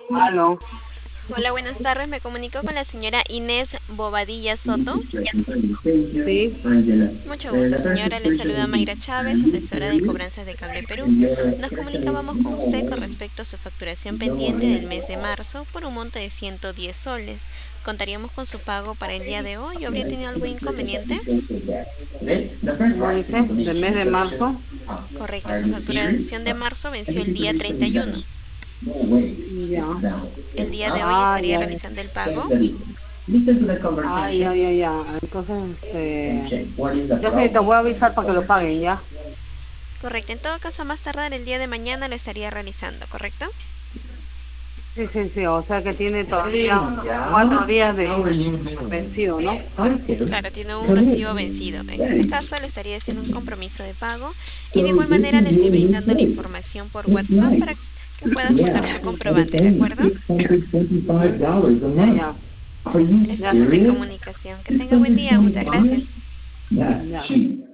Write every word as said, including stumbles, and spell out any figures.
Aló. Hola, buenas tardes. Me comunico con la señora Inés Bobadilla Soto. Sí. Mucho gusto, señora. Le saluda Mayra Chávez, asesora de cobranzas de Cable Perú. Nos comunicábamos con usted con respecto a su facturación pendiente del mes de marzo por un monto de ciento diez soles. ¿Contaríamos con su pago para el día de hoy o habría tenido algún inconveniente? ¿Cómo dice? Del mes de marzo. Correcto, su facturación de marzo venció el día treinta y uno. Ya. El día de hoy Ah, estaría ya. realizando el pago. Ah, ya, ya, ya. Entonces, este... Yo sé, te voy a avisar para que lo paguen, ¿ya? Correcto, en todo caso, a más tardar el día de mañana lo estaría realizando, ¿correcto? Sí, sí, sí. O sea que tiene todavía cuatro días de vencido, ¿no? Claro, tiene un recibo vencido. En este caso le estaría haciendo un compromiso de pago y de igual manera le estoy brindando la información por WhatsApp para que pueda juntar su comprobante, ¿de acuerdo? Ya, ya. Ya, Estamos en comunicación. Que tenga buen día. Muchas gracias. ya.